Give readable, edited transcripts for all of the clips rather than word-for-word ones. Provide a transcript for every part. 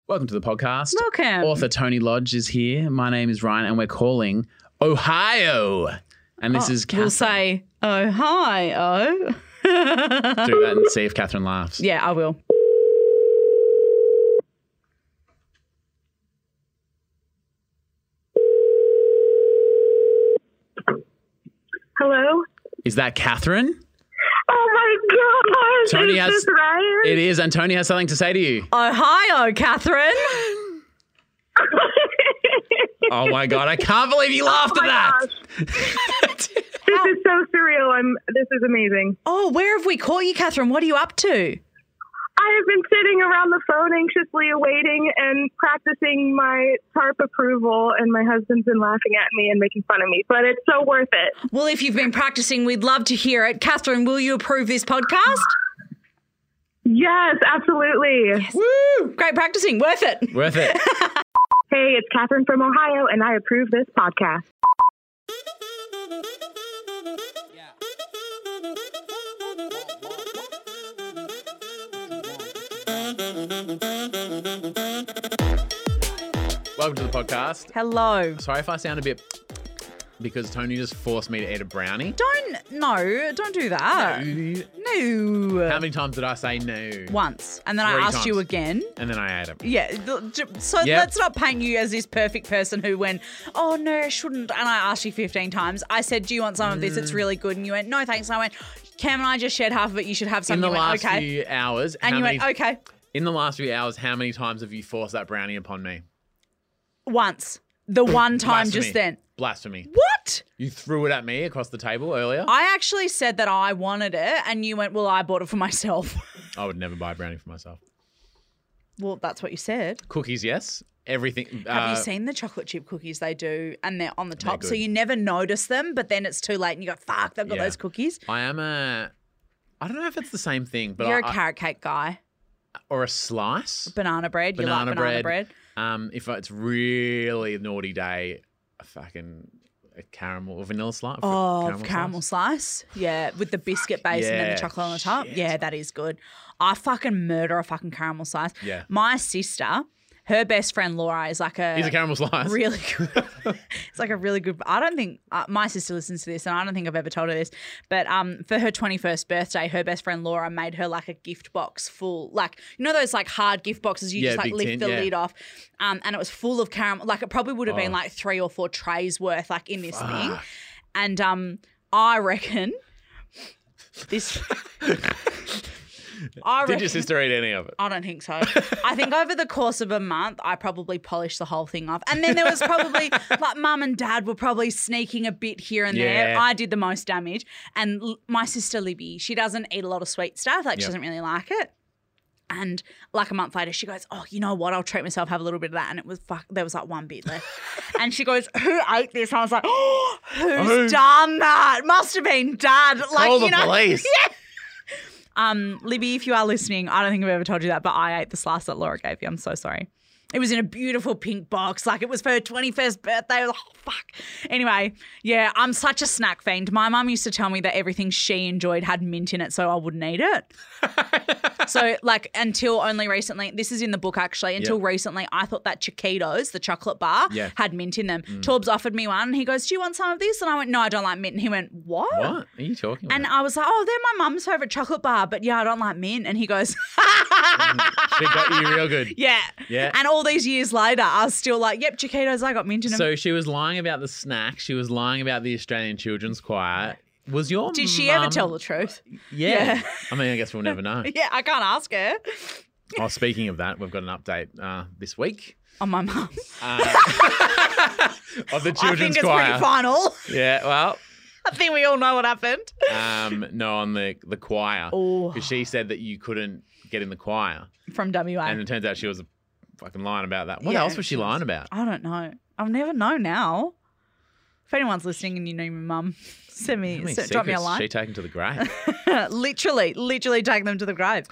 Welcome to the podcast. Welcome. Author Tony Lodge is here. My name is Ryan, and we're calling Ohio. And this is Catherine. We'll say, oh, hi, oh. Do that and see if Catherine laughs. Yeah, I will. Hello? Is that Catherine? Oh my God! Tony is this Ryan? It is, and Tony has something to say to you. Oh, hi, oh, Catherine. Oh my God, I can't believe you laughed at that. This is so surreal. This is amazing. Oh, where have we caught you, Catherine? What are you up to? I have been sitting around the phone anxiously awaiting and practicing my TARP approval, and my husband's been laughing at me and making fun of me, but it's so worth it. Well, if you've been practicing, we'd love to hear it. Catherine, will you approve this podcast? Yes, absolutely. Yes. Woo! Great practicing. Worth it. Worth it. Hey, it's Catherine from Ohio, and I approve this podcast. Welcome to the podcast. Hello. Sorry if I sound a bit... because Tony just forced me to eat a brownie. Don't do that. No. How many times did I say no? Once. And then 3 I asked you times. again. And then I ate them. Yeah. So Yep. let's not paint you as this perfect person who went, oh, no, I shouldn't. And I asked you 15 times. I said, do you want some of this? It's really good. And you went, no, thanks. And I went, Cam and I just shared half of it. You should have some. In the You went, last okay. few hours... And how you many- went, okay. In the last few hours, how many times have you forced that brownie upon me? Once. The one time Blasphemy. just then. Blasphemy. What? You threw it at me across the table earlier. I actually said that I wanted it and you went, well, I bought it for myself. I would never buy a brownie for myself. Well, that's what you said. Cookies, yes. Everything. Have you seen the chocolate chip cookies they do and they're on the top? good. So you never notice them, but then it's too late and you go, fuck, they've got Yeah. those cookies. I don't know if it's the same thing, but You're a carrot cake guy. or a slice. Banana bread. You like banana bread. If it's really a naughty day, a caramel or vanilla slice. Oh, caramel slice. Yeah, with the biscuit base and then Yeah, the chocolate on the top. shit. Yeah, that is good. I fucking murder a fucking caramel slice. Yeah. My sister, her best friend Laura is like He's a caramel slice. really good. It's like a really good. I don't think my sister listens to this, and I don't think I've ever told her this. But for her 21st birthday, her best friend Laura made her like a gift box full, like you know those like hard gift boxes you Yeah, just like big lift tin, the yeah. lid off, and it was full of caramel. Like it probably would have been Oh. like 3 or 4 trays worth, like in this thing. Fuck. And I reckon this. Did your sister eat any of it? I don't think so. I think over the course of a month, I probably polished the whole thing off. And then there was probably, like, mum and dad were probably sneaking a bit here and there. Yeah. I did the most damage. And my sister Libby, she doesn't eat a lot of sweet stuff. Like, she Yep. doesn't really like it. And like a month later, she goes, oh, you know what? I'll treat myself, have a little bit of that. And it was, there was like 1 bit left. And she goes, who ate this? And I was like, oh, who's done that? Must have been dad. Like, Call the you know, police. Yeah. Libby, if you are listening, I don't think I've ever told you that, but I ate the slice that Laura gave you. I'm so sorry. It was in a beautiful pink box. Like it was for her 21st birthday. I was like, oh, fuck. Anyway, yeah, I'm such a snack fiend. My mum used to tell me that everything she enjoyed had mint in it, so I wouldn't eat it. So like until only recently, this is in the book actually, until recently I thought that Chiquitos, the chocolate bar, Yeah. had mint in them. Torbs offered me one and he goes, do you want some of this? And I went, no, I don't like mint. And he went, what? What are you talking about? And I was like, oh, they're my mum's favourite chocolate bar, but yeah, I don't like mint. And he goes, She got you real good. yeah. Yeah. And all these years later, I was still like, yep, Chiquitos, I got mint in them. So she was lying about the snack. She was lying about the Australian Children's Choir. Was your Did she ever mum- tell the truth? Yeah. Yeah. I mean, I guess we'll never know. Yeah, I can't ask her. Oh, speaking of that, we've got an update this week On my mum. of the I think Children's it's Choir. pretty final. Yeah, well, I think we all know what happened. no, on the choir. Oh. Because she said that you couldn't get in the choir. From WA. And it turns out she was fucking lying about that. What Yeah, else was she lying about? I don't know. I'll never know now. If anyone's listening and you know my mum, How many drop me a secrets line. she taken to the grave? literally take them to the grave.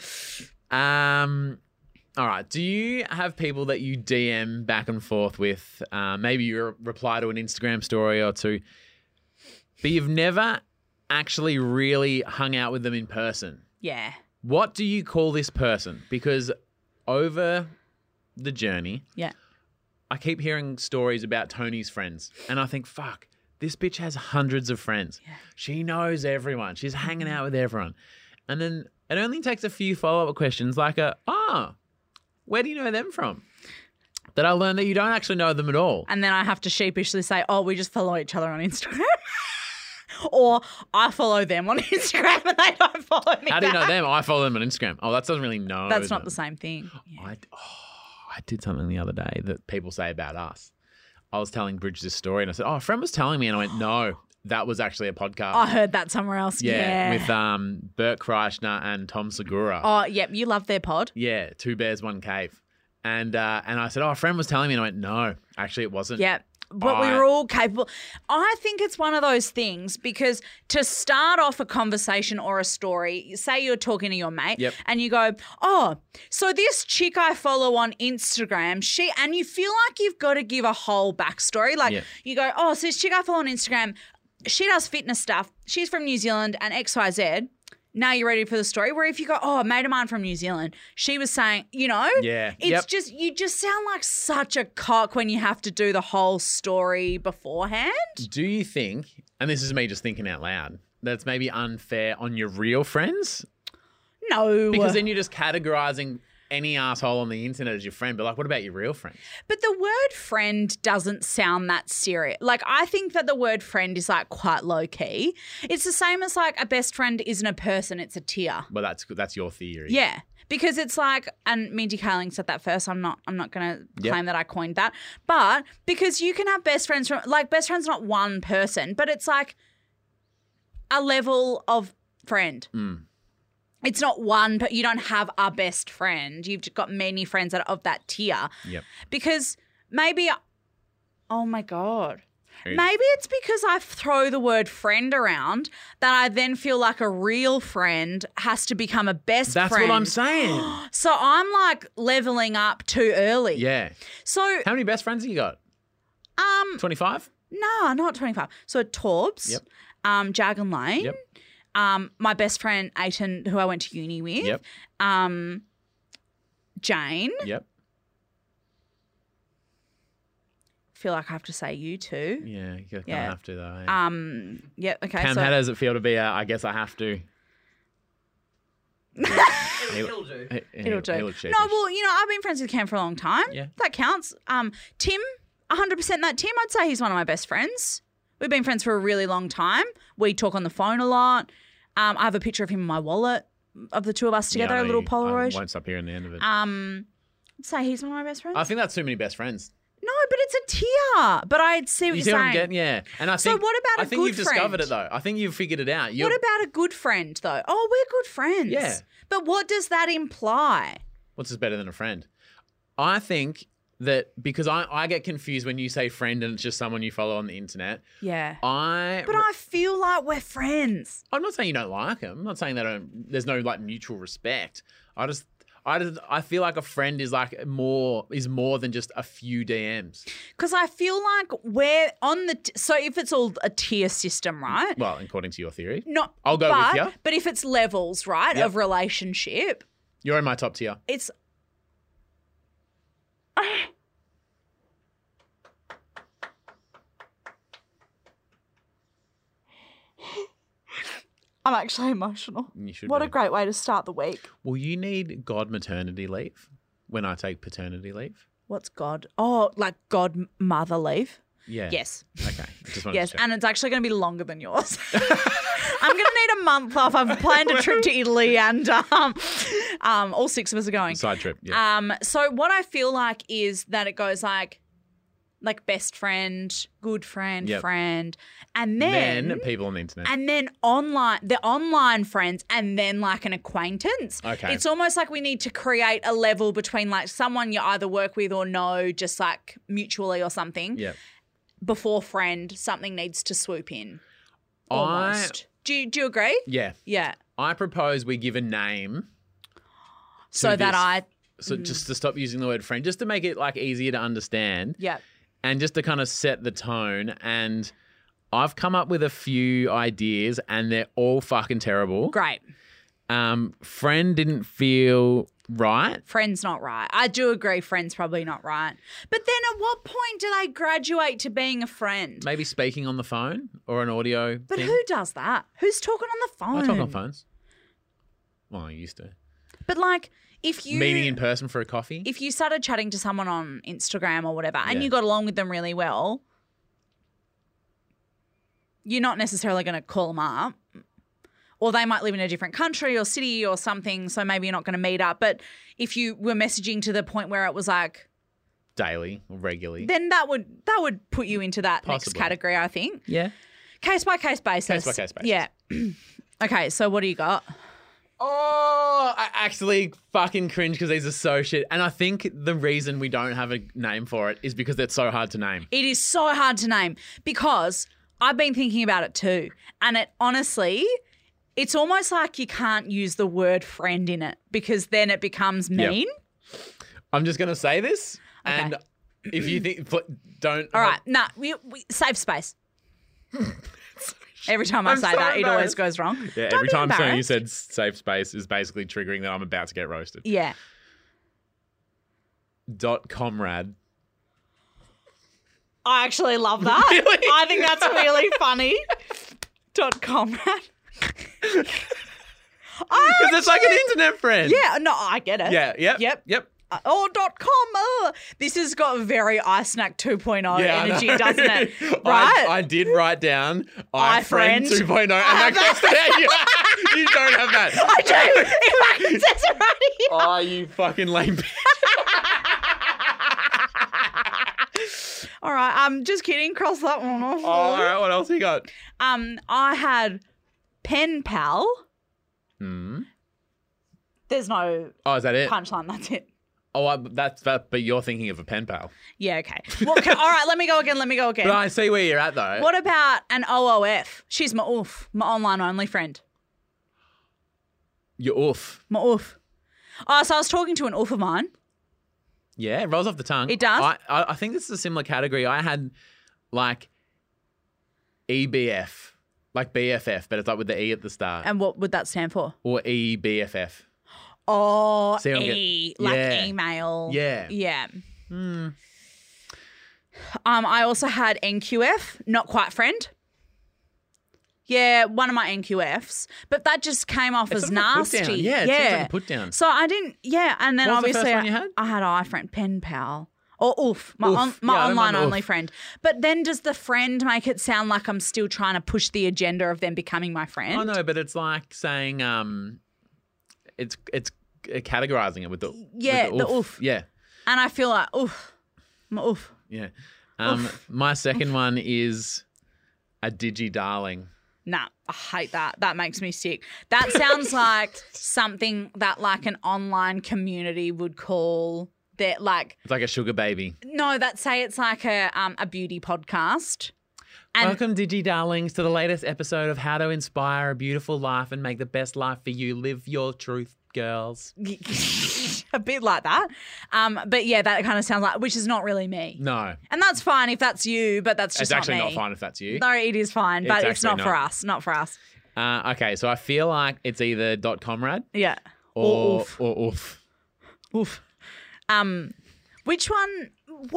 All right. Do you have people that you DM back and forth with? Maybe you reply to an Instagram story or two, but you've never actually really hung out with them in person. Yeah. What do you call this person? Because over the journey, Yeah. I keep hearing stories about Tony's friends, and I think, fuck, this bitch has hundreds of friends. Yeah. She knows everyone. She's hanging out with everyone. And then it only takes a few follow-up questions like where do you know them from? That I learned that you don't actually know them at all. And then I have to sheepishly say, oh, we just follow each other on Instagram. Or I follow them on Instagram and they don't follow me. How do you know back. them? I follow them on Instagram. Oh, that doesn't really know. That's not them. the same thing. Yeah. I did something the other day that people say about us. I was telling Bridge this story and I said, a friend was telling me, and I went, no, that was actually a podcast. I heard that somewhere else. Yeah. With Bert Kreischer and Tom Segura. Oh, yep. You love their pod. Yeah, 2 Bears, 1 Cave. And I said, a friend was telling me, and I went, no, actually it wasn't. Yeah. But we were all capable. I think it's one of those things because to start off a conversation or a story, say you're talking to your mate and you go, oh, so this chick I follow on Instagram, and you feel like you've got to give a whole backstory. Like you go, oh, so this chick I follow on Instagram, she does fitness stuff. She's from New Zealand and XYZ. Now you're ready for the story. Where if you go, oh, a mate of mine from New Zealand, she was saying, it's just, you just sound like such a cock when you have to do the whole story beforehand. Do you think, and this is me just thinking out loud, that's maybe unfair on your real friends? No. Because then you're just categorizing any asshole on the internet as your friend, but like, what about your real friend? But the word friend doesn't sound that serious. Like, I think that the word friend is like quite low key. It's the same as like a best friend isn't a person, it's a tier. Well, that's your theory. Yeah. Because it's like, and Mindy Kaling said that first. I'm not going to claim that I coined that. But because you can have best friends from, like, best friend's not one person, but it's like a level of friend. It's not one, but you don't have a best friend. You've got many friends that are of that tier. Yep. Because maybe, oh my God. Maybe it's because I throw the word friend around that I then feel like a real friend has to become a best friend. That's what I'm saying. So I'm like leveling up too early. Yeah. So how many best friends have you got? 25? No, not 25. So Torbs, Jargon Lane. Yep. My best friend, Aiton, who I went to uni with. Yep. Jane. Yep. Feel like I have to say you too. Yeah, you kind of have to though. Eh? Yeah, okay. Cam, how does it feel to be I guess I have to? It'll do. It'll do. He'll look sheepish. No, well, I've been friends with Cam for a long time. Yeah. That counts. Tim, 100% that Tim, I'd say he's one of my best friends. We've been friends for a really long time. We talk on the phone a lot. I have a picture of him in my wallet of the two of us together, I a know little I Polaroid. won't stop hearing the end of it. I'd say he's one of my best friends. I think that's too many best friends. No, but it's a tier. But I see what You you're see what I'm saying. getting? Yeah. And I So think, what about a I think good you've discovered friend? it though. I think you've figured it out. What about a good friend, though? Oh, we're good friends. Yeah. But what does that imply? What's this better than a friend? I think that because I get confused when you say friend and it's just someone you follow on the internet. Yeah. But I feel like we're friends. I'm not saying you don't like them. I'm not saying that there's no like mutual respect. I feel like a friend is like more than just a few DMs. Because I feel like we're on the so if it's all a tier system, right? Well, according to your theory. Not. I'll go with you. But if it's levels, right, Yep. of relationship, You're in my top tier. it's. I'm actually emotional. You should What be. a great way to start the week. Well, you need God maternity leave when I take paternity leave. What's God? Oh, like godmother leave? Yeah. Yes. Okay. Just wanted Yes, to check. and it's actually going to be longer than yours. I'm going to need a month off. I've planned a trip to Italy and all 6 of us are going. Side trip. Yeah. So what I feel like is that it goes like best friend, good friend, Yep. friend, and then people on the internet. and then the online friends, and then like an acquaintance. Okay. It's almost like we need to create a level between like someone you either work with or know just like mutually or something. Yeah. Before friend, something needs to swoop in. Almost. Do you agree? Yeah. Yeah. I propose we give a name. So to that this- So just to stop using the word friend, just to make it like easier to understand. Yeah. And just to kind of set the tone. And I've come up with a few ideas and they're all fucking terrible. Great. Friend didn't feel Right? Friends not right. I do agree friends probably not right. But then at what point do they graduate to being a friend? Maybe speaking on the phone or an audio But thing. who does that? Who's talking on the phone? I talk on phones. Well, I used to. But like if you Meeting in person for a coffee. if you started chatting to someone on Instagram or whatever and Yeah. you got along with them really well, you're not necessarily going to call them up. Or they might live in a different country or city or something, so maybe you're not going to meet up. But if you were messaging to the point where it was like, Daily or regularly. then that would put you into that next Possibly. category, I think. Yeah. Case by case basis. Case by case basis. Yeah. Okay, so what do you got? Oh, I actually fucking cringe because these are so shit. And I think the reason we don't have a name for it is because it's so hard to name. It is so hard to name because I've been thinking about it too. And it honestly, it's almost like you can't use the word friend in it because then it becomes mean. I'm just going to say this. Okay. And if you think, don't. All right. Nah, we safe space. Every time I I'm say so that, it always embarrassed. goes wrong. Yeah, Don't every be time something you embarrassed. said safe space is basically triggering that I'm about to get roasted. Yeah. .comrade. I actually love that. Really? I think that's really funny. .comrade. Because it's like an internet friend. Yeah, no, I get it. Yeah, yep. Oh, .com. This has got very iSnack 2.0 Yeah, I energy, know. doesn't it? Right? I did write down iFriend. iFriend 2.0 and that goes to you don't have that. I do. In fact, it says it right here. Oh, you fucking lame bitch. All right, just kidding. Cross that one off. Oh, all right, what else you got? I had Pen Pal. Hmm. There's no Oh, is that it? punchline. That's it. Oh, that's that. But you're thinking of a pen pal. Yeah, okay. All right, let me go again. But I see where you're at though. What about an OOF? She's my oof, my online only friend. You're oof. My oof. Oh, so I was talking to an oof of mine. Yeah, it rolls off the tongue. It does? I think this is a similar category. I had like EBF, like BFF, but it's like with the E at the start, And what would that stand for? or EBFF. Oh, See, I'm like Yeah. email. Yeah. Yeah. I also had NQF, not quite friend. Yeah, one of my NQFs, but that just came off It's as sort of a put nasty. down. Yeah, it seems like a put down. So I didn't. Yeah, and then What was the obviously first one you had? I had iFriend, Pen Pal, or Oof, my Oof. Yeah, I online remember only Oof. friend. But then does the friend make it sound like I'm still trying to push the agenda of them becoming my friend? I know, but it's like saying it's categorizing it with the Yeah, with the oof. Yeah, And I feel like oof, my oof. yeah. My second one is a digi darling. Nah, I hate that. That makes me sick. That sounds like something that like an online community would call their like. It's like a sugar baby. No, that say it's like a beauty podcast. And Welcome, Digi Darlings, to the latest episode of How to Inspire a Beautiful Life and Make the Best Life for You. Live your truth, girls. a bit like that. But yeah, that kind of sounds like, which is not really me. No, And that's fine if that's you, but that's just it's actually not not me. fine if that's you. No, it is fine, but it's not actually for not. us. Not for us. Okay, so I feel like it's either .comrade Yeah. or oof. oof. Oof. Which one?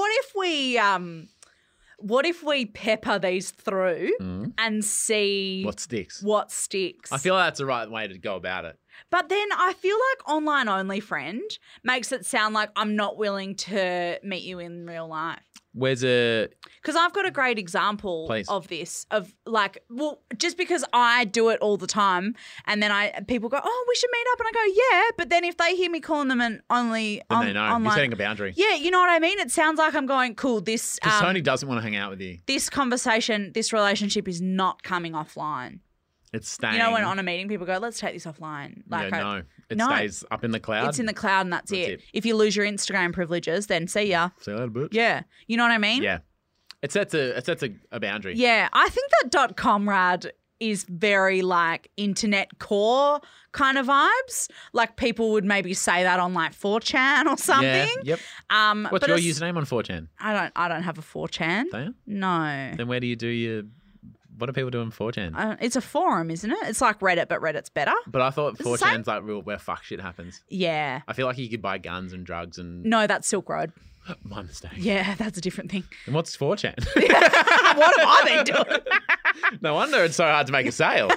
What if we pepper these through and see What sticks? what sticks? I feel like that's the right way to go about it. But then I feel like online only friend makes it sound like I'm not willing to meet you in real life. Where's a Because I've got a great example Please. of this, of like, well, just because I do it all the time and then people go, oh, we should meet up. And I go, yeah. But then if they hear me calling them an only then they know online. you're setting a boundary. Yeah, you know what I mean? It sounds like I'm going, cool, this Because Tony doesn't want to hang out with you. this conversation, this relationship is not coming offline. It's staying. You know, when on a meeting, people go, let's take this offline. Like, yeah, no. It no. stays up in the cloud. it's in the cloud and that's it. If you lose your Instagram privileges, then see ya. See you later, bitch. Yeah. You know what I mean? Yeah. It sets a boundary. Yeah. I think that .comrade is very like internet core kind of vibes. Like people would maybe say that on like 4chan or something. Yeah. Yep. What's but your it's- username on 4chan? I don't have a 4chan. Don't you? No. Then where do you do your What are people doing 4chan? It's a forum, isn't it? It's like Reddit, but Reddit's better. But I thought It's the same. 4chan's like real where fuck shit happens. Yeah. I feel like you could buy guns and drugs and No, that's Silk Road. my mistake. Yeah, that's a different thing. And what's 4chan? What have I been doing? No wonder it's so hard to make a sale.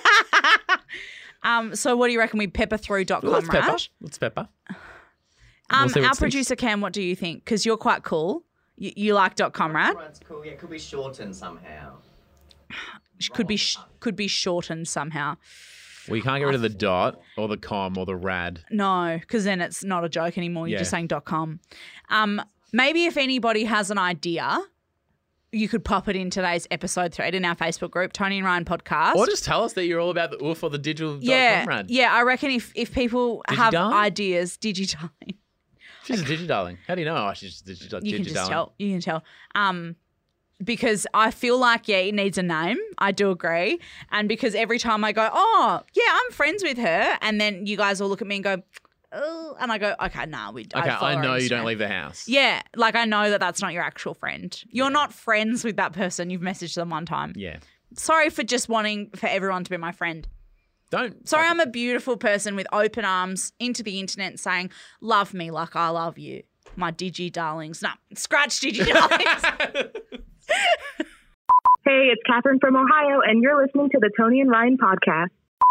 So what do you reckon we pepper through .com, Let's pepper. Raj? Let's pepper. We'll see what Our sticks. producer Cam, what do you think? Because you're quite cool. You like .com, right? That's cool. Yeah, it could be shortened somehow. Could be shortened somehow. Well, you can't get rid of the dot or the com or the rad. No, because then it's not a joke anymore. You're Yeah. just saying .com. Maybe if anybody has an idea, you could pop it in today's episode thread in our Facebook group, Tony and Ryan Podcast. Or just tell us that you're all about the oof or the digital yeah, .com rad. yeah. I reckon if people have Digidarling? ideas, digidarling. She's a digidarling. How do you know? Oh, she's digital. You can just tell. You can tell. Because I feel like, yeah, it needs a name. I do agree. And because every time I go, oh, yeah, I'm friends with her. And then you guys all look at me and go, oh, and I go, okay, nah, Okay, I know you don't leave the house. Yeah, like I know that that's not your actual friend. You're not friends with that person. You've messaged them one time. Yeah. Sorry for just wanting for everyone to be my friend. Don't. Sorry, I'm a beautiful person with open arms into the internet saying, love me like I love you. My digi darlings. No, scratch digi darlings. Hey, it's Catherine from Ohio, and you're listening to the Tony and Ryan podcast.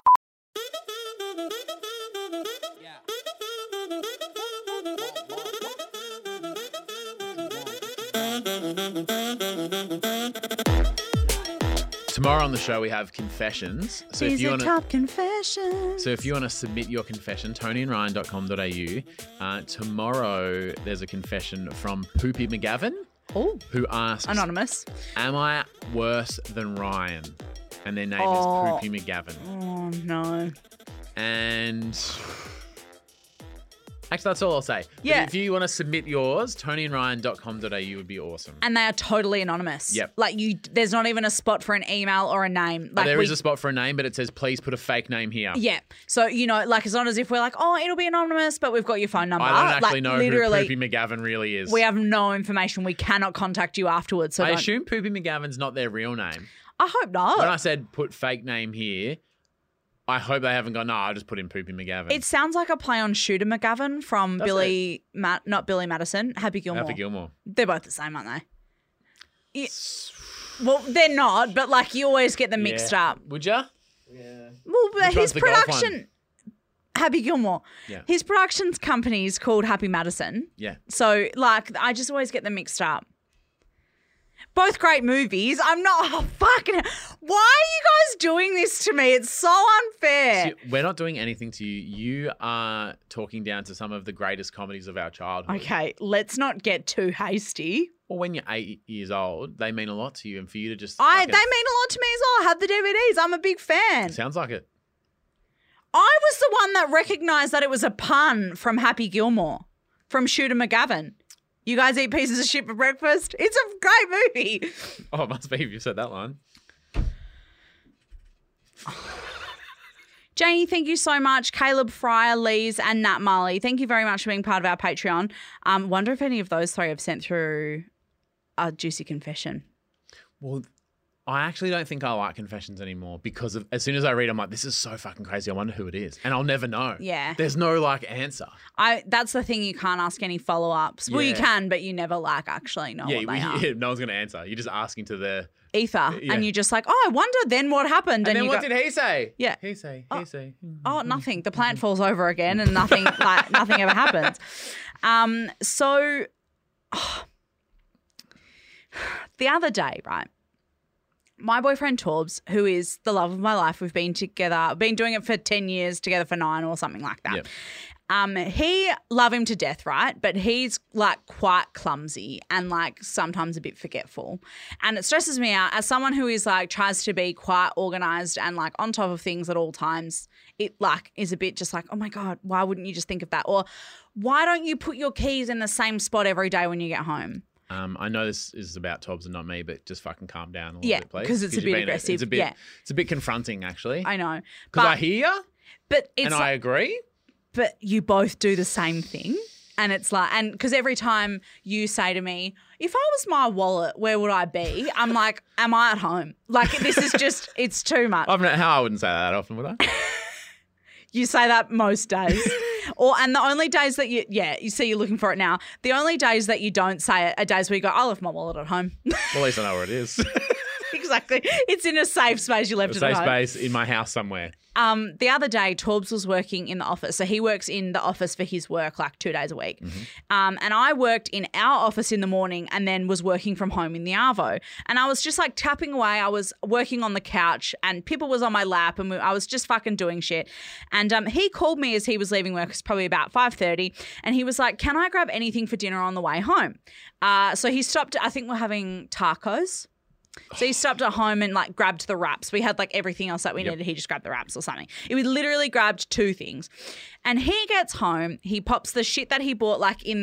Tomorrow on the show we have confessions. So These if you are want to, top confessions. so if you want to submit your confession, tonyandryan.com.au. Tomorrow there's a confession from Poopy McGavin, Oh, who asks, anonymous. "Am I worse than Ryan?" And their name Oh. is Poopy McGavin. Oh, no. And actually, that's all I'll say. But Yeah. if you want to submit yours, tonyandryan.com.au would be awesome. And they are totally anonymous. Yep. Like there's not even a spot for an email or a name. Like There is a spot for a name, but it says, please put a fake name here. Yeah. So, like it's not as if we're like, oh, it'll be anonymous, but we've got your phone number. I don't actually like, know literally, who Poopy McGavin really is. we have no information. We cannot contact you afterwards. So I don't. assume Poopy McGavin's not their real name. I hope not. When I said put fake name here, I hope they haven't gone, no, I'll just put in Poopy McGavin. It sounds like a play on Shooter McGavin from Does not Billy Madison, Happy Gilmore. Happy Gilmore. They're both the same, aren't they? Yeah. Well, they're not, but like you always get them mixed Yeah. up. Would ya? Yeah. Well, but Which his one's the golf production, Happy Gilmore, Yeah. his production's company is called Happy Madison. Yeah. So, like, I just always get them mixed up. Both great movies. I'm not. Oh, fucking. Why are you guys doing this to me? It's so unfair. See, we're not doing anything to you. You are talking down to some of the greatest comedies of our childhood. Okay, let's not get too hasty. Well, when you're 8 years old, they mean a lot to you. And for you to just. They mean fucking- a lot to me as well. I have the DVDs. I'm a big fan. Sounds like it. I was the one that recognised that it was a pun from Happy Gilmore, from Shooter McGavin. You guys eat pieces of shit for breakfast? It's a great movie. Oh, it must be if you said that line. Janie, thank you so much. Caleb Fryer, Lees, and Nat Marley, thank you very much for being part of our Patreon. Wonder if any of those three have sent through a juicy confession. Well, I actually don't think I like confessions anymore because of, as soon as I read, I'm like, this is so fucking crazy. I wonder who it is. And I'll never know. Yeah. There's no answer. That's the thing, you can't ask any follow-ups. Well, you Yeah. can, but you never actually know what they are. Yeah, no one's going to answer. You're just asking to the. Ether. Yeah. And you're just like, oh, I wonder then what happened. And then you what go, did he say? Yeah. He say. oh, nothing. The plant falls over again and nothing nothing ever happens. So the other day, right, my boyfriend Torbs, who is the love of my life, we've been together, been doing it for 10 years, together for 9 or something like that. Yep. He love him to death, right? But he's like quite clumsy and like sometimes a bit forgetful. And it stresses me out as someone who is like tries to be quite organized and like on top of things at all times. It like is a bit just like, oh my God, why wouldn't you just think of that? Or why don't you put your keys in the same spot every day when you get home? I know this is about Tobbs and not me, but just fucking calm down a little Yeah, bit, please. 'cause it's a you're bit being aggressive. It's a bit, Yeah. it's a bit confronting, actually. I know. Because I But- hear you But it's and I agree. but you both do the same thing. And it's like, and because every time you say to me, if I was my wallet, where would I be? I'm like, am I at home? Like, this is just, it's too much. I wouldn't say that often, would I? You say that most days. And the only days that you see you're looking for it now. The only days that you don't say it are days where you go, I left my wallet at home. Well, at least I know where it is. Exactly. It's in a safe space. You left it at Safe home. space in my house somewhere. The other day, Torbs was working in the office. So he works in the office for his work like 2 days a week. And I worked in our office in the morning and then was working from home in the Arvo. And I was just like tapping away. I was working on the couch and Pippa was on my lap and I was just fucking doing shit. And he called me as he was leaving work. It's probably about 5:30. And he was like, can I grab anything for dinner on the way home? So he stopped. I think we're having tacos. So he stopped at home and like grabbed the wraps. We had like everything else that we needed. He just grabbed the wraps or something. We literally grabbed 2 things. And he gets home, he pops the shit that he bought like in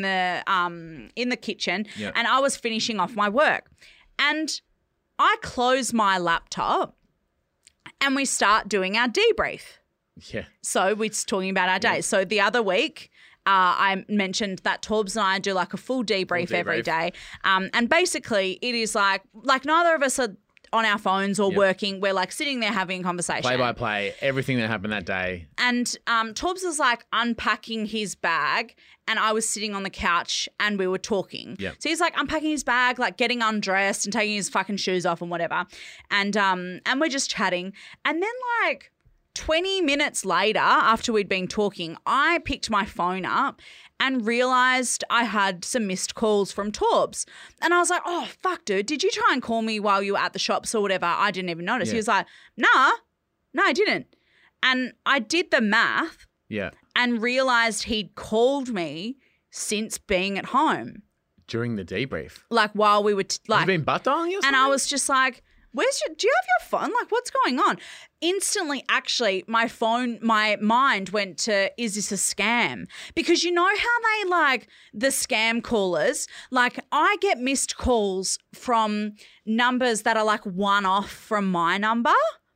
the kitchen. Yep. And I was finishing off my work. And I close my laptop and we start doing our debrief. Yeah. So we're just talking about our day. So the other week, I mentioned that Torbs and I do like a full debrief every day. And basically it is like neither of us are on our phones or working. We're like sitting there having a conversation. Play by play, everything that happened that day. And Torbs was like unpacking his bag and I was sitting on the couch and we were talking. Yep. So he's like unpacking his bag, like getting undressed and taking his fucking shoes off and whatever. And we're just chatting. And then like 20 minutes later, after we'd been talking, I picked my phone up and realised I had some missed calls from Torbs. And I was like, oh, fuck, dude, did you try and call me while you were at the shops or whatever? I didn't even notice. Yeah. He was like, no, I didn't. And I did the math and realised he'd called me since being at home. During the debrief. Like while we were Have you been butt dialing or something? and I was just like, do you have your phone? Like, what's going on? Instantly, actually, my mind went to, is this a scam? Because you know how they like the scam callers? Like, I get missed calls from numbers that are like one off from my number.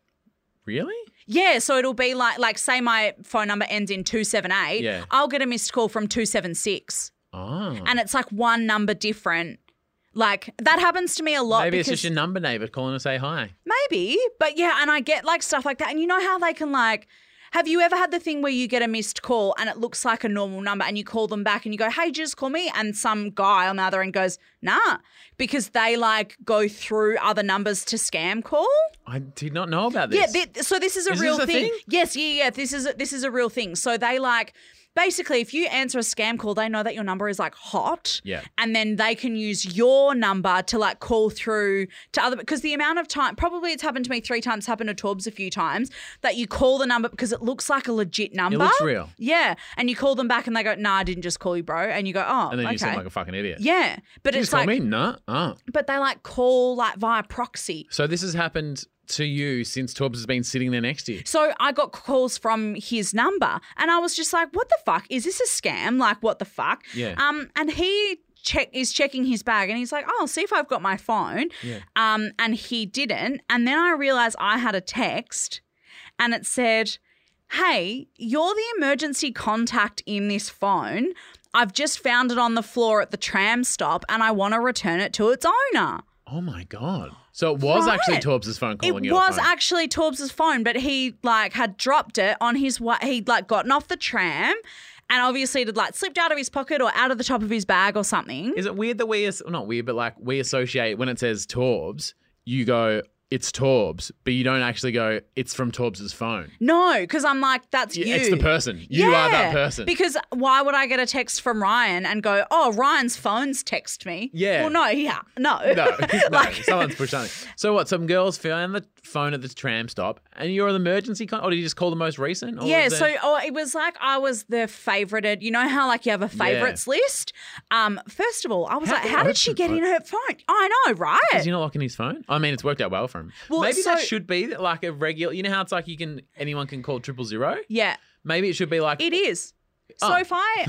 Really? Yeah, so it'll be like say my phone number ends in 278. Yeah. I'll get a missed call from 276. Oh. And it's like one number different. Like, that happens to me a lot. Maybe it's because just your number neighbour calling to say hi. maybe, but yeah, and I get like stuff like that. And you know how they can like, have you ever had the thing where you get a missed call and it looks like a normal number and you call them back and you go, hey, just call me? And some guy on the other end goes, nah, because they like go through other numbers to scam call. I did not know about this. Yeah, so this is a Is real this a thing? Yes, yeah, this is a real thing. So they like, basically, if you answer a scam call, they know that your number is like hot. Yeah. And then they can use your number to like call through to other, because the amount of time, probably it's happened to me 3 times, happened to Torbs a few times, that you call the number because it looks like a legit number. It looks real. Yeah. And you call them back and they go, nah, I didn't just call you, bro. And you go, oh, And then okay. you sound like a fucking idiot. Yeah. But Did you it's just call like, me? No. Oh. but they like call like via proxy. So this has happened to you since Torbs has been sitting there next to you. So I got calls from his number and I was just like, what the fuck? Is this a scam? Like, what the fuck? Yeah. And he is checking his bag and he's like, oh, I'll see if I've got my phone. Yeah. And he didn't. And then I realized I had a text and it said, hey, you're the emergency contact in this phone. I've just found it on the floor at the tram stop and I want to return it to its owner. Oh my God. So it was actually Right. Torbs' phone calling It your was phone. actually Torbs' phone, but he like had dropped it on his way. He'd like gotten off the tram and obviously it had like slipped out of his pocket or out of the top of his bag or something. Is it weird that not weird, but like we associate when it says Torbs, you go, it's Torbs, but you don't actually go, it's from Torbs' phone. No, because I'm like, that's you. It's the person. You are that person. Because why would I get a text from Ryan and go, oh, Ryan's phone's text me? Yeah. Well, no. No, Like- someone's pushed something. So what? Some girls found the phone at the tram stop, and you're an emergency or did you just call the most recent? Or Yeah, was so there- it was like I was the favorited. You know how like you have a favorites list? First of all, I was How like, how did she get in her phone? I know, right? Is he not locking his phone? I mean, it's worked out well for him. Well, Maybe so- that should be like a regular. You know how it's like anyone can call 000? Yeah, Maybe it should be like it is. So Oh. if I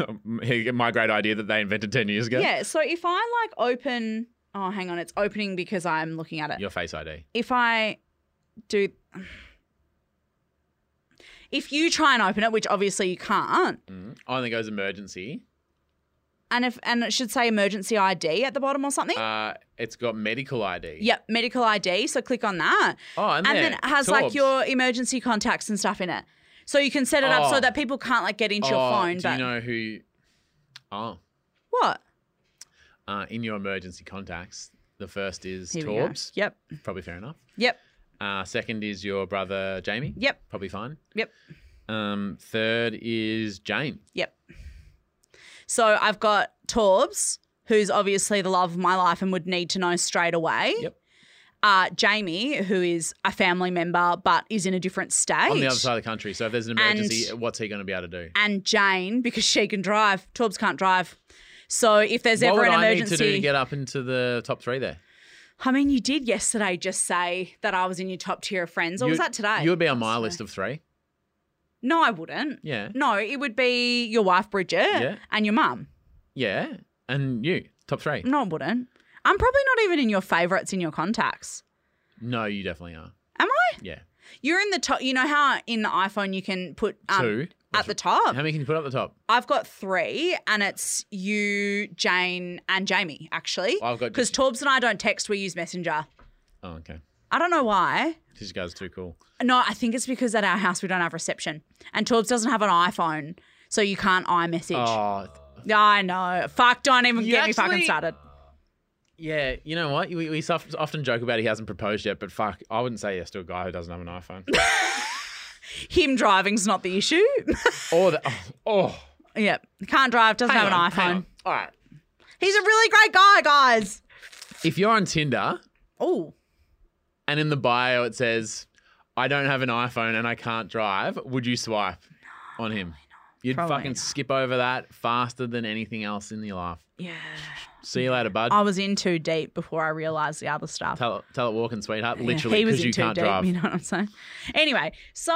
my great idea that they invented 10 years ago. Yeah, so if I like open, oh, hang on, it's opening because I'm looking at it. Your Face ID. If I do, if you try and open it, which obviously you can't, Oh, and it goes emergency. And it should say emergency ID at the bottom or something. It's got medical ID. Yep, medical ID. So click on that. Oh, and then it has like Torbs. your emergency contacts and stuff in it. So you can set it up so that people can't like get into your phone. Do you know who? Oh, What? in your emergency contacts, the first is Here we go. Torbs. Yep. Probably fair enough. Yep. Second is your brother Jamie. Yep. Probably fine. Yep. Third is Jane. Yep. So I've got Torbs, who's obviously the love of my life and would need to know straight away. Yep. Jamie, who is a family member but is in a different state. On the other side of the country. So if there's an emergency, what's he going to be able to do? And Jane, because she can drive. Torbs can't drive. So if there's ever an What would I need emergency. to do to get up into the top three there? I mean, you did yesterday just say that I was in your top tier of friends. Or was that today? You would be on my list of three. No, I wouldn't. Yeah. No, it would be your wife, Bridget, and your mum. Yeah. And you, top three. No, it wouldn't. I'm probably not even in your favourites in your contacts. No, you definitely are. Am I? Yeah. You're in the top. You know how in the iPhone you can put Two. at the top? How many can you put up the top? I've got 3, and it's you, Jane, and Jamie, actually. I've got Because Torbs and I don't text, we use Messenger. Oh, okay. I don't know why. These guys are too cool. No, I think it's because at our house we don't have reception. And Torbs doesn't have an iPhone, so you can't iMessage. Oh, I know. Fuck, don't even You get me fucking actually- started. yeah. You know what? We often joke about he hasn't proposed yet, but fuck, I wouldn't say yes to a guy who doesn't have an iPhone. Him driving's not the issue. Or oh. Yep. Can't drive, doesn't have an Hang iPhone. on. All right. He's a really great guy, guys. If you're on Tinder Oh. and in the bio it says, I don't have an iPhone and I can't drive, would you swipe on him? You'd Probably fucking not. skip over that faster than anything else in your life. Yeah. See you later, bud. I was in too deep before I realised the other stuff. Tell it walking, sweetheart. Yeah, Literally, he was because in you too can't deep, drive. you know what I'm saying? Anyway, so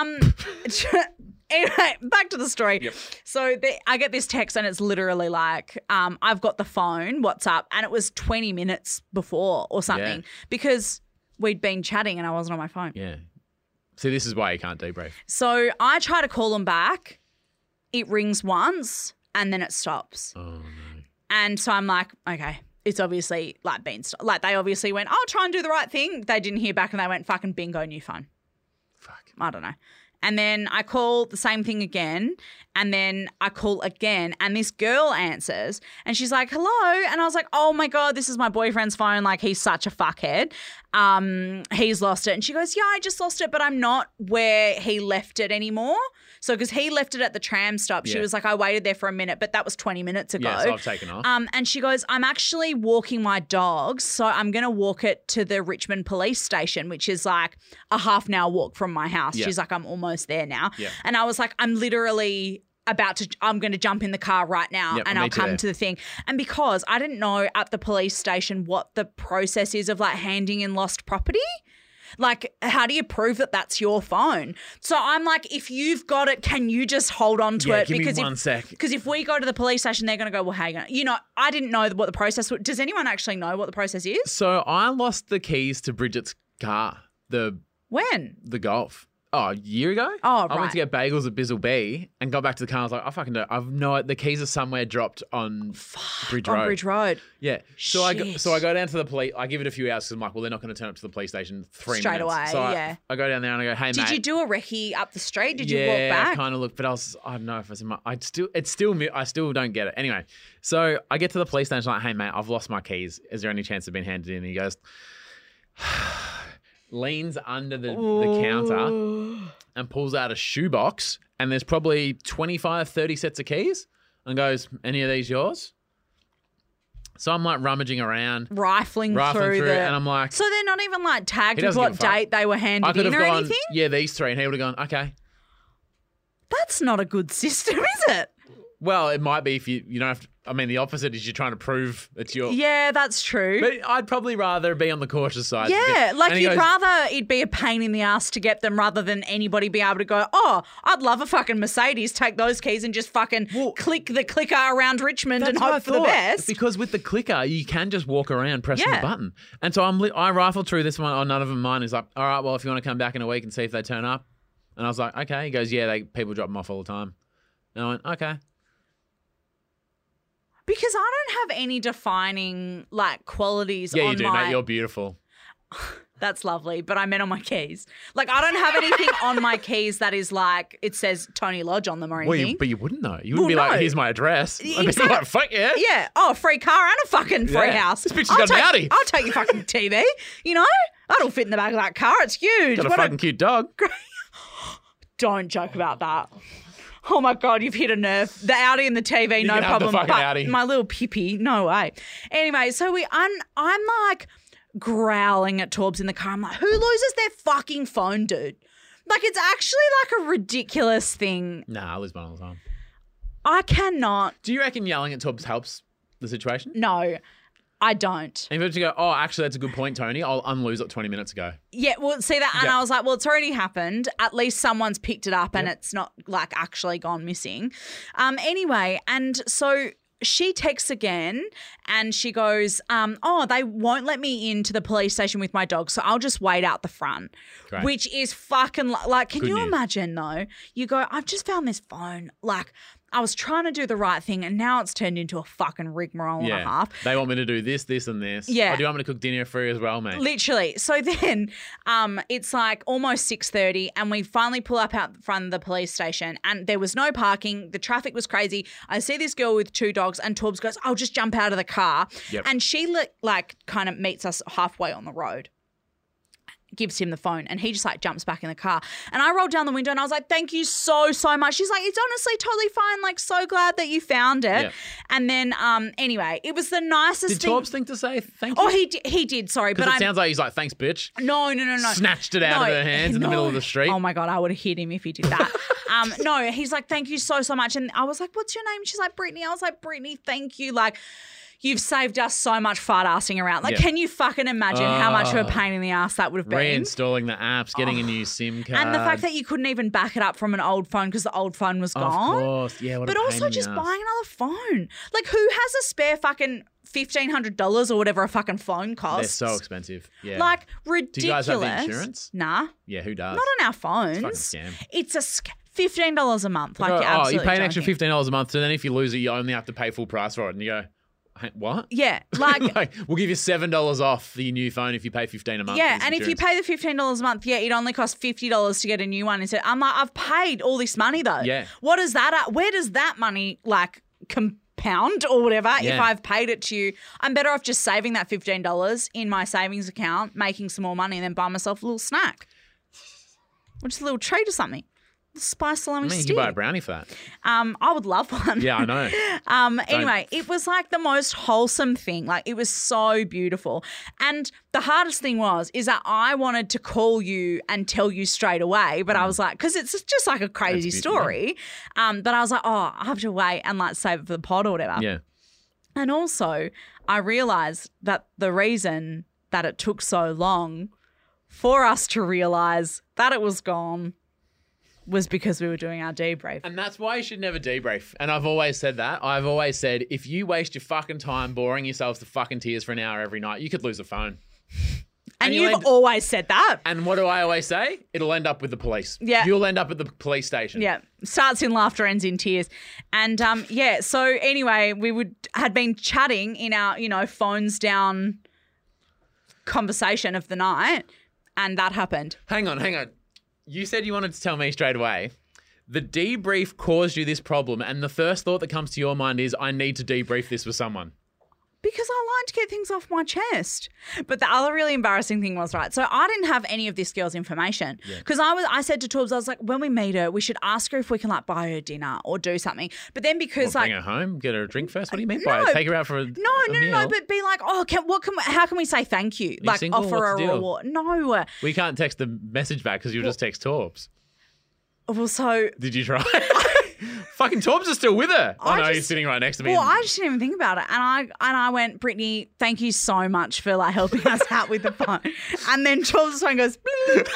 anyway, back to the story. Yep. So I get this text and it's literally like, I've got the phone, WhatsApp, and it was 20 minutes before or something because we'd been chatting and I wasn't on my phone. Yeah. See, this is why you can't debrief. So I try to call them back. It rings once and then it stops. Oh, no. And so I'm like, okay, it's obviously like like they obviously went, oh, try and do the right thing. They didn't hear back and they went, fucking bingo, new phone. Fuck. I don't know. And then I call the same thing again, and then I call again, and this girl answers, and she's like, hello. And I was like, oh, my God, this is my boyfriend's phone. Like, he's such a fuckhead. He's lost it. And she goes, yeah, I just lost it, but I'm not where he left it anymore. So because he left it at the tram stop, she Yeah. was like, I waited there for a minute, but that was 20 minutes ago. Yeah, so I've taken off. And she goes, I'm actually walking my dogs, so I'm going to walk it to the Richmond police station, which is like a half an hour walk from my house. Yeah. She's like, I'm almost there now. Yeah. And I was like, I'm literally I'm going to jump in the car right now Yep, and I'll I'll meet you come there. to the thing. And because I didn't know at the police station what the process is of like handing in lost property. Like, how do you prove that that's your phone? So I'm like, if you've got it, can you just hold on to Yeah, it? give me Because one sec. Because if we go to the police station, they're going to go, well, hang on. You know, I didn't know what the process was. Does anyone actually know what the process is? So I lost the keys to Bridget's car, the When? Golf. Oh, a year ago? Oh, I went right. to get bagels at Bizzle B and got back to the car. I was like, I fucking know. I've no. The keys are somewhere dropped on Bridge Road. On Bridge Road. Yeah. So I Shit. go down to the police. I give it a few hours because I'm like, well, they're not going to turn up to the police station 3 Straight minutes. away, So yeah. I go down there and I go, hey, Did mate. you do a recce up the street? Did you walk Yeah, back? I kind of looked, but I don't know if it's in my. I still don't get it. Anyway, so I get to the police station like, hey mate, I've lost my keys. Is there any chance they've been handed in? And he goes, leans under the counter and pulls out a shoebox, and there's probably 25, 30 sets of keys, and goes, any of these yours? So I'm like rummaging around, Rifling through it, the... and I'm like, So they're not even like tagged He with doesn't what give a fuck. date they were I handed could in have or gone, anything? yeah, these three, and he would have gone, okay. That's not a good system, is it? Well, it might be if you don't have to. I mean, the opposite is you're trying to prove it's your. Yeah, that's true. But I'd probably rather be on the cautious side. Yeah, like And he you'd goes, rather it'd be a pain in the ass to get them rather than anybody be able to go, oh, I'd love a fucking Mercedes, take those keys and just fucking click the clicker around Richmond and That's what I hope for the thought. best. Because with the clicker, you can just walk around pressing Yeah. the button. And so I rifled through this one. Oh, none of them mine. He's like, all right, well, if you want to come back in a week and see if they turn up. And I was like, okay. He goes, yeah, people drop them off all the time. And I went, okay. Because I don't have any defining like qualities Yeah, on you do, my mate. You're beautiful. That's lovely, but I meant on my keys. Like, I don't have anything on my keys that is like, it says Tony Lodge on them or anything. But you wouldn't know. You wouldn't be Well, like, no. here's my address. I'd be Exactly. like, fuck yeah. Yeah. Oh, a free car and a fucking free Yeah. house. This bitch has I'll got an take- Audi. I'll take your fucking TV. You know? That'll fit in the back of that car. It's huge. Got a What fucking cute dog. Don't joke about that. Oh my God, you've hit a nerve. The Audi and the TV, You no can have the problem. fucking But Audi. my little pippy, no way. Anyway, so I'm like growling at Torbs in the car. I'm like, who loses their fucking phone, dude? Like, it's actually like a ridiculous thing. Nah, I lose mine all the time. I cannot. Do you reckon yelling at Tubbs helps the situation? No, I don't. And if you go, oh, actually, that's a good point, Tony. I'll unlose it 20 minutes ago. Yeah, well, see that, and Yeah. I was like, well, it's already happened. At least someone's picked it up, and it's not like actually gone missing. Anyway, and so she texts again, and she goes, "Oh, they won't let me into the police station with my dog, so I'll just wait out the front." Great. Which is fucking like, can Good you news. imagine though? You go, I've just found this phone, like. I was trying to do the right thing, and now it's turned into a fucking rigmarole and a half. They want me to do this, this, and this. Yeah. Oh, do you want me to cook dinner for you as well, mate? Literally. So then it's like almost 6:30 and we finally pull up out front of the police station and there was no parking. The traffic was crazy. I see this girl with two dogs and Torbs goes, I'll just jump out of the car. Yep. And she like kind of meets us halfway on the road. Gives him the phone and he just like jumps back in the car. And I rolled down the window and I was like, thank you so much. She's like, it's honestly totally fine. Like, so glad that you found it. Yeah. And then anyway, it was the nicest Did thing. Torbs think to say thank you? Oh, he did. Sorry, but Because it I'm sounds like he's like, thanks, bitch. no. Snatched it out of her hands in the middle of the street. Oh my God, I would have hit him if he did that. No, he's like, thank you so much. And I was like, what's your name? She's like, Brittany. I was like, Brittany, thank you. Like, you've saved us so much fart assing around. Like, Yeah. can you fucking imagine how much of a pain in the ass that would have been? Reinstalling the apps, getting a new SIM card. And the fact that you couldn't even back it up from an old phone because the old phone was Of gone. course. Yeah, what a But pain also in the just ass. buying another phone. Like, who has a spare fucking $1,500 or whatever a fucking phone costs? They're so expensive. Yeah. Like, ridiculous. Do you guys have the insurance? Nah. Yeah, who does? Not on our phones. It's a fucking scam. It's a $15 a month. Like, Oh, you're you absolutely pay an extra joking. $15 a month, so then if you lose it, you only have to pay full price for it. And you go, hey, what? Yeah, like, Like, we'll give you $7 off the new phone if you pay $15 a month. yeah, for this and if you insurance. pay the $15 a month, yeah, it only costs $50 to get a new one. Instead, I'm like, I've paid all this money though. Yeah. What is that? Where does that money like compound or whatever? If Yeah. I've paid it to you, I'm better off just saving that $15 in my savings account, making some more money, and then buy myself a little snack, or just a little treat or something. Spice salami I mean, you stew. could buy a brownie for that. I would love one. Yeah, I know. Anyway, it was like the most wholesome thing. Like, it was so beautiful. And the hardest thing is that I wanted to call you and tell you straight away, but I was like, because it's just like a crazy That's beautiful, story. But I was like, oh, I have to wait and like save it for the pod or whatever. Yeah. And also, I realized that the reason that it took so long for us to realize that it was gone was because we were doing our debrief. And that's why you should never debrief. And I've always said that. I've always said, if you waste your fucking time boring yourselves to fucking tears for an hour every night, you could lose the phone. And you'll you've end- always said that. And what do I always say? It'll end up with the police. Yeah. You'll end up at the police station. Yeah, starts in laughter, ends in tears, and yeah. So anyway, we had been chatting in our phones down conversation of the night, and that happened. Hang on. You said you wanted to tell me straight away. The debrief caused you this problem, and the first thought that comes to your mind is, I need to debrief this with someone. Because I like to get things off my chest. But the other really embarrassing thing was, right, so I didn't have any of this girl's information. Because I said to Torbs, I was like, when we meet her, we should ask her if we can like buy her dinner or do something. But then because Well, like bring her home, get her a drink first. What do you mean by No. it? Take her out for a No, but be like, oh, how can we say thank you? Like single? offer What's a the deal? reward. No. We can't text the message back because you'll just text Torbs. Well, so Did you try? Fucking Torbs is still with her. I Oh no, he's just- sitting right next to me. well, I just didn't even think about it. And I went, Brittany, thank you so much for like helping us out with the phone. And then Torbs' phone goes, bleep.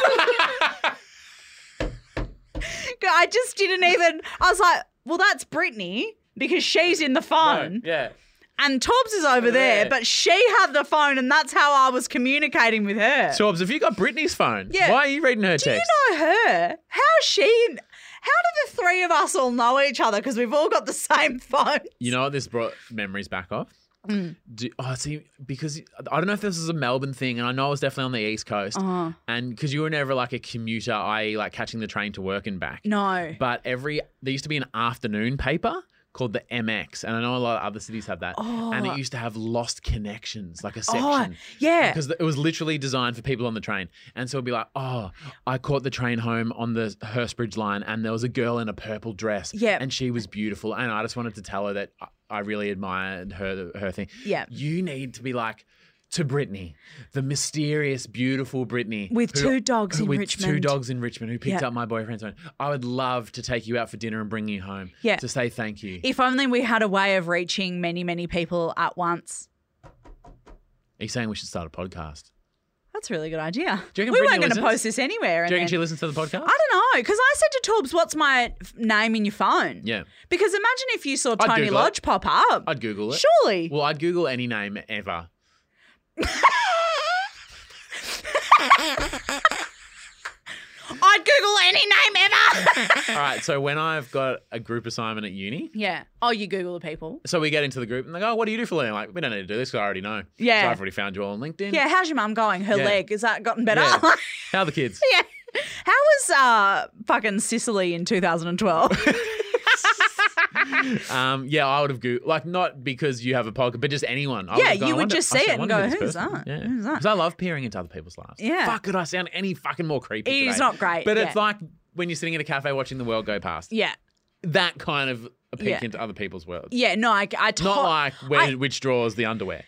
I just didn't even, I was like, well, that's Brittany because she's in the phone. Yeah. And Torbs is over there, but she had the phone and that's how I was communicating with her. Torbs, have you got Brittany's phone? Yeah. Why are you reading her Do text? you know her? do the three of us all know each other? Because we've all got the same phone. You know what this brought memories back of? See, because I don't know if this is a Melbourne thing, and I know I was definitely on the East Coast, and because you were never like a commuter, i.e. like catching the train to work and back. No. But there used to be an afternoon paper called the MX, and I know a lot of other cities have that, and it used to have lost connections, like a section. Yeah. Because it was literally designed for people on the train. And so it'd be like, I caught the train home on the Hurstbridge line, and there was a girl in a purple dress, and she was beautiful, and I just wanted to tell her that I really admired her thing. Yeah. You need to be like, to Brittany, the mysterious, beautiful Brittany. With two dogs in with Richmond. two dogs in Richmond who picked up my boyfriend's phone. I would love to take you out for dinner and bring you home to say thank you. If only we had a way of reaching many, many people at once. Are you saying we should start a podcast? That's a really good idea. Do you reckon we Brittany weren't going to listens? post this anywhere. Do you reckon she listens to the podcast? I don't know, because I said to Torbs, what's my name in your phone? Yeah. Because imagine if you saw I'd Tony Google Lodge pop up. I'd Google it. Surely. Well, I'd Google any name ever. I'd Google any name ever. All right, so when I've got a group assignment at uni, Yeah. Oh, you Google the people. so we get into the group and they go, oh, what do you do for a living? I'm like, we don't need to do this because I already know. Yeah. So I've already found you all on LinkedIn. Yeah, how's your mum going? Her Yeah. leg, has that gotten better? Yeah. Yeah. How are the kids? How was fucking Sicily in 2012? Yeah, I would have Googled, like, not because you have a podcast, but just anyone. I Yeah, have gone, you I would wonder- just see actually, I it and wonder go, who this who's person that? is. Yeah. Who's that? Because I love peering into other people's lives. Yeah. Fuck, could I sound any fucking more creepy It is today? not great, But yeah. it's like when you're sitting in a cafe watching the world go past. Yeah. That kind of a peek Yeah. into other people's worlds. Yeah, no, I Not like which draws the underwear.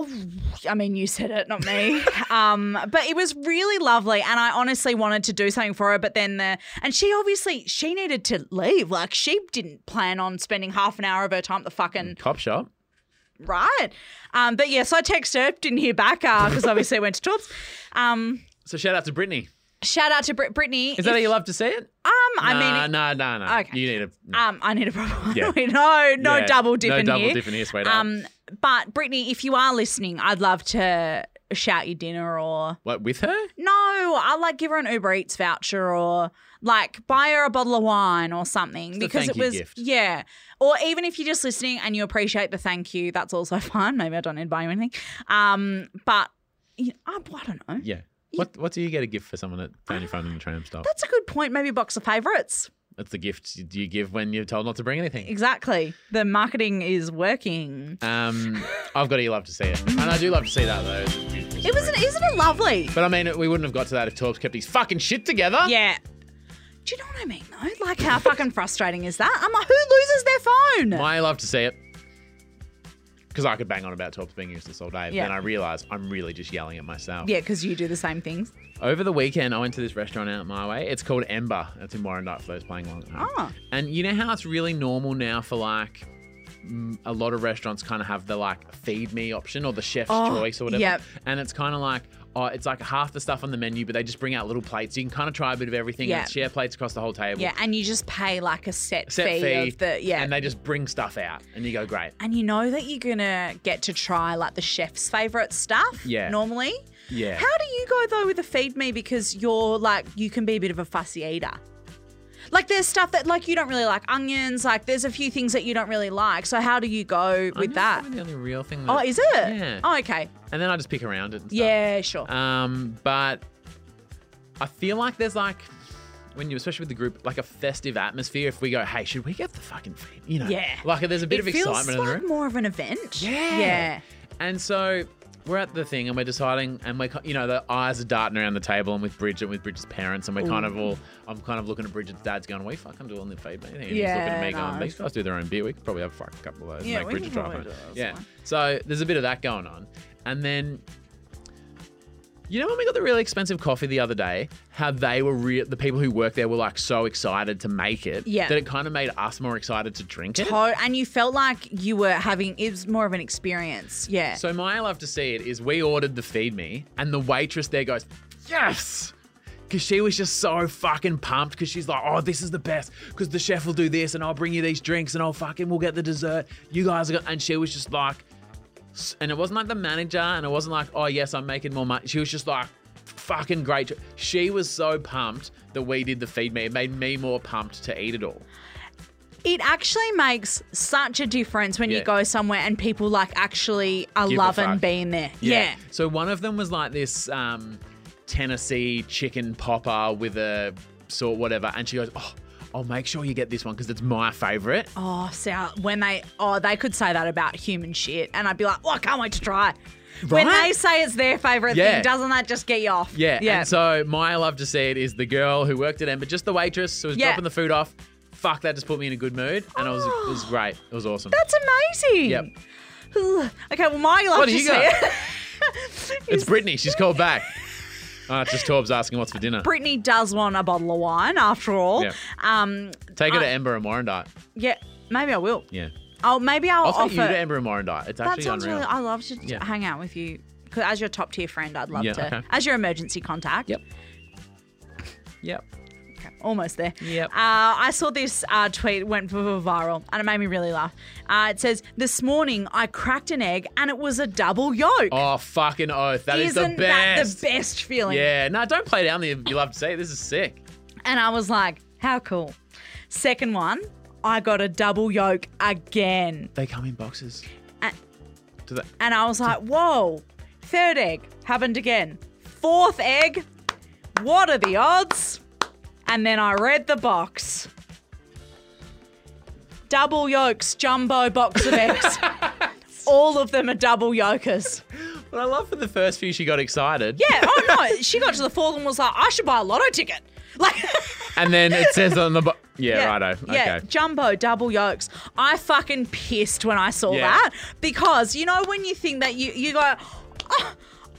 I mean, you said it, not me. But it was really lovely, and I honestly wanted to do something for her. But then and she needed to leave. Like, she didn't plan on spending half an hour of her time at the fucking Cop shop. right. But yes, I texted her, didn't hear back because obviously I went to Tops. So shout out to Brittany. Shout out to Brittany. Is that how you love to see it? I mean, No. Okay. You need a I need a proper one. Yeah. No Yeah. double dipping No here. double dipping here, sweetheart. But Brittany, if you are listening, I'd love to shout you dinner or What, with her? no, I like give her an Uber Eats voucher or like buy her a bottle of wine or something because thank it you was gift. yeah. Or even if you're just listening and you appreciate the thank you, that's also fine. Maybe I don't need to buy you anything. But you know, I don't know. Yeah. What do you get a gift for someone that found your phone in the tram stop? That's a good point. Maybe a box of favourites. That's the gift you give when you're told not to bring anything. Exactly. The marketing is working. I've got to love to see it. And I do love to see that, though. It's a beautiful story. Isn't it lovely? But I mean, we wouldn't have got to that if Torps kept his fucking shit together. Yeah. Do you know what I mean, though? Like, how fucking frustrating is that? I'm like, who loses their phone? I love to see it. Because I could bang on about Torps being useless all day. But Yeah. then I realised I'm really just yelling at myself. Yeah, because you do the same things. Over the weekend, I went to this restaurant out my way. It's called Ember. It's in Warrandyte for those playing along at home. Oh. And you know how it's really normal now for like a lot of restaurants kind of have the like feed me option or the chef's choice or whatever. yep. And it's kind of like, it's like half the stuff on the menu, but they just bring out little plates. You can kind of try a bit of everything Yeah. and share plates across the whole table. Yeah, and you just pay like a set Set fee. of the And they just bring stuff out and you go, great. And you know that you're gonna get to try like the chef's favourite stuff. Yeah. Normally. Yeah. How do you go though with the feed me because you're like you can be a bit of a fussy eater? Like there's stuff that like you don't really like onions. Like there's a few things that you don't really like. So how do you go with Onions that? are the only real thing. Oh, that- is it? Yeah. Oh, okay. And then I just pick around it and stuff. Yeah, sure. But I feel like there's like, when you, especially with the group, like a festive atmosphere. If we go, hey, should we get the fucking feed? You know, Yeah. like there's a bit of excitement in the It feels room. like more of an event. Yeah. Yeah. And so we're at the thing and we're deciding, and we're, you know, the eyes are darting around the table and with Bridget and with Bridget's parents, and we're kind of all, I'm kind of looking at Bridget's dad's going, we fucking do all the feed me thing. And he's looking at me Yeah, going, these guys do their own beer. We could probably have a couple of those. Yeah, make we Bridget could try probably home. do that, that's Yeah. fine. So there's a bit of that going on. And then, you know when we got the really expensive coffee the other day, how they were the people who worked there were like so excited to make it Yeah. that it kind of made us more excited to drink it. And you felt like you were having, it was more of an experience. Yeah. So my love to see it is we ordered the feed me and the waitress there goes, yes! Because she was just so fucking pumped because she's like, oh, this is the best because the chef will do this and I'll bring you these drinks and we'll get the dessert. You guys are and she was just like, and it wasn't like the manager and it wasn't like, oh, yes, I'm making more money. She was just like, fucking great. She was so pumped that we did the feed me. It made me more pumped to eat it all. It actually makes such a difference when you Yeah. go somewhere and people like actually are Give a loving fuck. being there. Yeah. So one of them was like this Tennessee chicken popper with a salt whatever, and she goes, "Oh, I'll make sure you get this one because it's my favourite." Oh, so when they could say that about human shit, and I'd be like, I can't wait to try. When Right? they say it's their favourite Yeah. thing, doesn't that just get you off? Yeah. And so my love to see it is the girl who worked at Ember, just the waitress who was Yeah. dropping the food off. Fuck, that just put me in a good mood, and it was great. It was awesome. That's amazing. Yep. Okay, well, my love What to do you see got? it. It's Brittany. She's called back. It's just Torbs asking what's for dinner. Brittany does want a bottle of wine, after all. Yeah. Take her to Ember and Warrandyte. Yeah, maybe I will. Yeah. Maybe I'll I'll take offer. you to Ember and Warrandyte. It's That actually sounds unreal. really. I love to Yeah. hang out with you. 'Cause as your top tier friend, I'd love Yeah, to. okay. As your emergency contact. Yep. Yep. Okay, almost there. Yep. I saw this tweet went viral and it made me really laugh. It says, "This morning I cracked an egg and it was a double yolk." Oh, fucking oath. That is the Isn't best. that the best feeling? Yeah. No, don't play down the you love to see it. This is sick. And I was like, how cool. Second one, I got a double yolk again. They come in boxes. And- Do they? And I was like, whoa. Third egg happened again. Fourth egg, what are the odds? And then I read the box. Double yolks, jumbo box of eggs. All of them are double yolkers. But I love for the first few she got excited. Yeah, oh no. She got to the fourth and was like, I should buy a lotto ticket. Like, And then it says on the yeah, righto. Okay. Yeah, jumbo double yolks. I fucking pissed when I saw Yeah. that because you know when you think that you go, what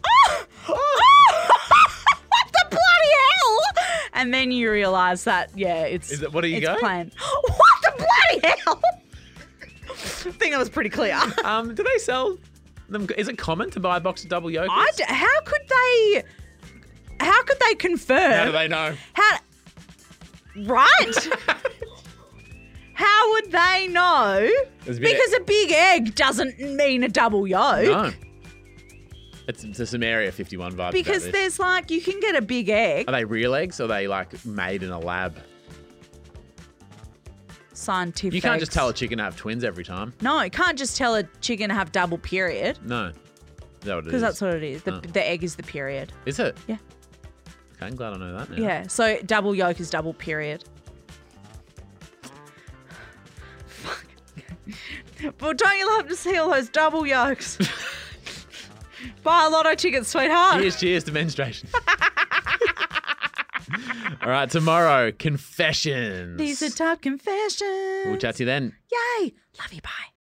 the bloody hell? And then you realise that it's Is it- what do you it's go? planned. What the bloody hell? I think it was pretty clear. Do they sell them? Is it common to buy a box of double yolks? How could they confirm? How do they know? Right? How would they know? There's a bit Because a big egg doesn't mean a double yolk. No. It's some Area 51 vibes. Because about this. there's like, you can get a big egg. Are they real eggs or are they like made in a lab? Scientific. You can't just tell a chicken to have twins every time. No, you can't just tell a chicken to have double period. No. Is that what it is? Because that's what it is. Oh. The egg is the period. Is it? Yeah. Okay, I'm glad I know that now. Yeah. So double yolk is double period. Fuck. But don't you love to see all those double yolks? Buy a lotto ticket, sweetheart. Cheers to menstruation. All right, tomorrow, confessions. These are top confessions. We'll chat to you then. Yay. Love you. Bye.